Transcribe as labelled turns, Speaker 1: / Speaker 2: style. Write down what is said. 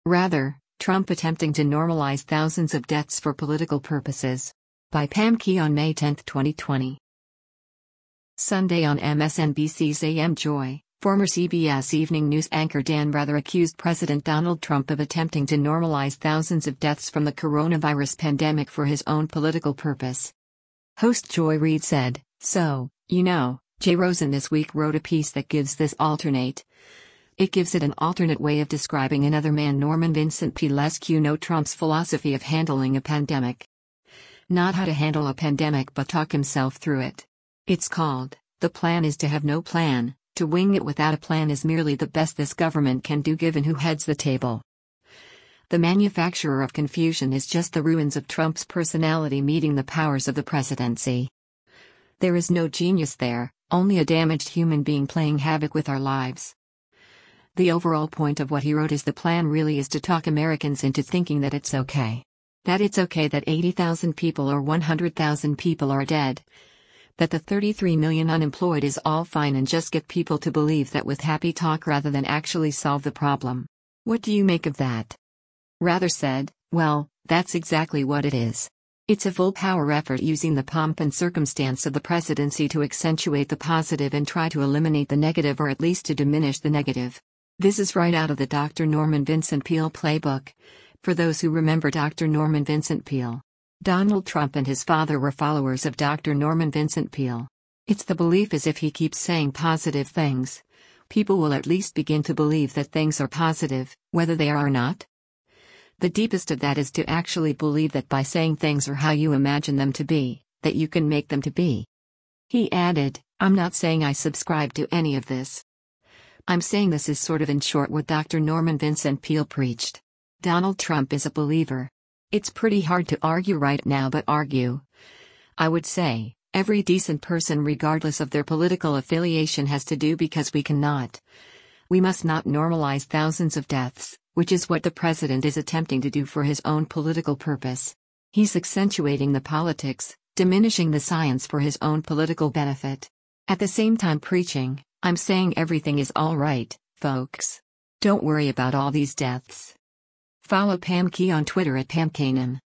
Speaker 1: Rather, Trump attempting to normalize thousands of deaths for political purposes. By Pam Key on May 10, 2020. Sunday on MSNBC's AM Joy, former CBS Evening News anchor Dan Rather accused President Donald Trump of attempting to normalize thousands of deaths from the coronavirus pandemic for his own political purpose. Host Joy Reid said, "So, Jay Rosen this week wrote a piece that gives this alternate. It gives it an alternate way of describing another man, Norman Vincent Peale, Trump's philosophy of handling a pandemic. Not how to handle a pandemic but talk himself through it. It's called, The Plan is to Have No Plan. To wing it without a plan is merely the best this government can do given who heads the table. The manufacturer of confusion is just the ruins of Trump's personality meeting the powers of the presidency. There is no genius there, only a damaged human being playing havoc with our lives." The overall point of what he wrote is the plan really is to talk Americans into thinking that it's okay. That it's okay that 80,000 people or 100,000 people are dead. That the 33 million unemployed is all fine, and just get people to believe that with happy talk rather than actually solve the problem. What do you make of that? Rather said, "Well, that's exactly what it is. It's a full power effort using the pomp and circumstance of the presidency to accentuate the positive and try to eliminate the negative, or at least to diminish the negative. This is right out of the Dr. Norman Vincent Peale playbook. For those who remember Dr. Norman Vincent Peale, Donald Trump and his father were followers of Dr. Norman Vincent Peale. It's the belief as if he keeps saying positive things, people will at least begin to believe that things are positive, whether they are or not. The deepest of that is to actually believe that by saying things are how you imagine them to be, that you can make them to be." He added, "I'm not saying I subscribe to any of this. I'm saying this is sort of in short what Dr. Norman Vincent Peale preached. Donald Trump is a believer. It's pretty hard to argue right now, but argue. I would say, every decent person regardless of their political affiliation has to do, because we cannot. We must not normalize thousands of deaths, which is what the president is attempting to do for his own political purpose. He's accentuating the politics, diminishing the science for his own political benefit. At the same time preaching, I'm saying everything is all right, folks. Don't worry about all these deaths." Follow Pam Key on Twitter at PamKanan.